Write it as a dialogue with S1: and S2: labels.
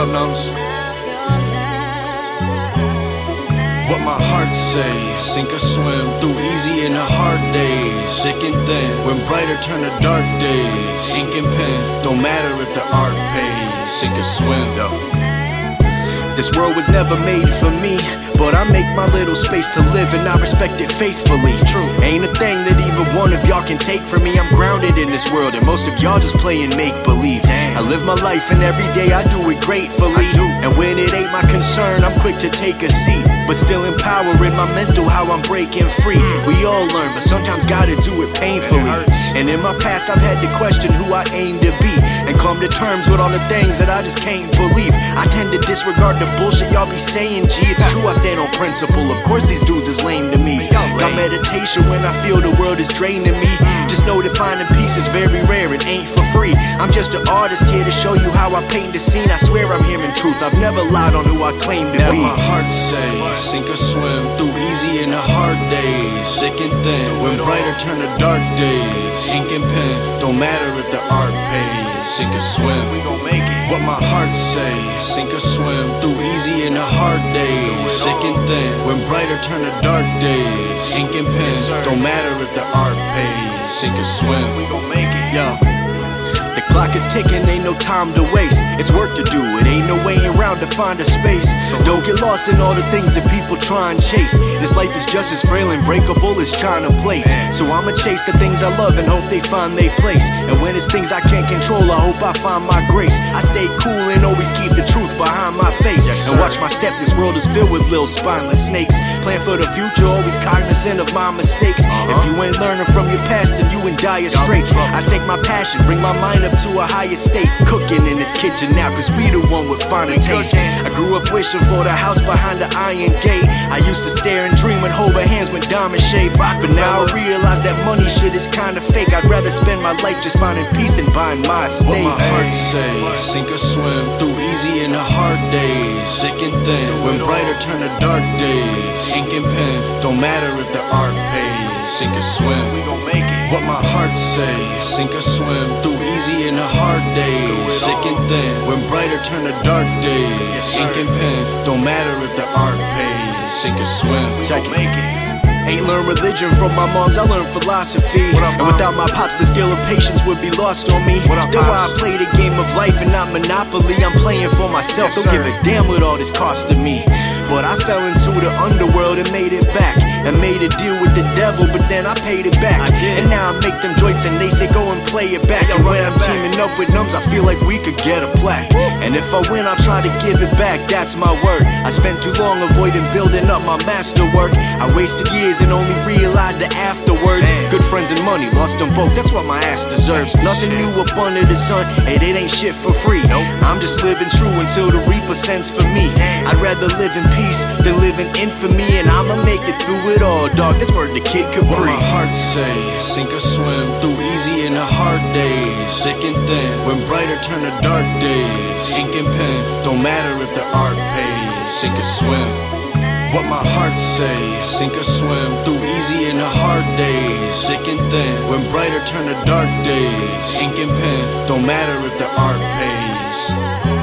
S1: up, Nums? What my heart say, sink or swim, through easy in the hard days, thick and thin, when brighter turn to dark days, ink and pen, don't matter if the art pays, sink or swim, yo. This world was never made for me, but I make my little space to live and I respect it faithfully. True, ain't a thing that even one of y'all can take from me. I'm grounded in this world and most of y'all just playing make-believe. I live my life and every day I do it gratefully. And when it ain't my concern, I'm quick to take a seat, but still empowering my mental, how I'm breaking free. We all learn, but sometimes gotta do it painfully. And in my past I've had to question who I aim to be, and come to terms with all the things that I just can't believe. I tend to disregard the bullshit y'all be saying, G. It's true, I stand on principle. Of course these dudes is lame to me. Got meditation when I feel the world is draining me. Just know that finding peace is very rare, it ain't for free. I'm just an artist here to show you how I paint the scene. I swear I'm hearing truth, I've never lied on who I claim to be. What my heart say, sink or swim, through easy in the hard days, thick and thin, when brighter turn to dark days, ink and pen, don't matter if the art pays, sink or swim, we gon' make it. What my heart say, sink or swim, through easy in the hard days, thick and thin, when brighter turn to dark days, ink and pen, don't matter if the art pays, sink or swim, we gon' make it. Yo, the clock is ticking, ain't no time to waste. It's work to do, it ain't no way around to find a space. So don't get lost in all the things that people try and chase. This life is just as frail and breakable as China plates. So I'ma chase the things I love and hope they find their place. And when it's things I can't control, I hope I find my grace. I stay cool and always keep the truth behind my face. And watch my step, this world is filled with little spineless snakes. Plan for the future, always cognizant of my mistakes. If you ain't learning from your past, then you in dire straits. I take my passion, bring my mind up to a higher state. Cooking in this kitchen now, cause we the one with finer taste. I grew up wishing for the house behind the iron gate. I used to stare and dream and hold her hands when diamond shaped. But now I realize that money shit is kinda fake. I'd rather spend my life just finding peace than buying my estate. What my heart say, sink or swim, through easy in the hard days, thick and thin, when brighter turn to dark days, ink and pen, don't matter if the art pays, sink or swim, we gon' make it. What my heart say, sink or swim, through easy in the hard days, thick and thin, when brighter turn to dark days, ink and pen, don't matter if the art pays, sink or swim, check it. Ain't learned religion from my moms, I learned philosophy. And without my pops, the skill of patience would be lost on me. That's why I play the game of life and not Monopoly. I'm playing for myself, don't give a damn what all this costed me. But I fell into the underworld and made it back, and made a deal with the devil, but then I paid it back. And now I make them joints and they say go and play it back. And when I'm teaming up with Nums, I feel like we could get a plaque. And if I win, I'll try to give it back, that's my word. I spent too long avoiding building up my masterwork. I wasted years and only realized the afterwards. Good friends and money, lost them both, that's what my ass deserves. Nothing new up under the sun, and it ain't shit for free. I'm just living true until the reaper sends for me. I'd rather live in peace than live in infamy, and I'ma make it through it all, dog, that's word the Kid Capri. What my heart say, sink or swim, through easy in the hard days, thick and thin, when brighter turn to dark days, ink and pen, don't matter if the art pays, sink or swim. What my heart say, sink or swim, through easy in the hard days, thick and thin, when brighter turn to dark days, ink and pen, don't matter if the art pays.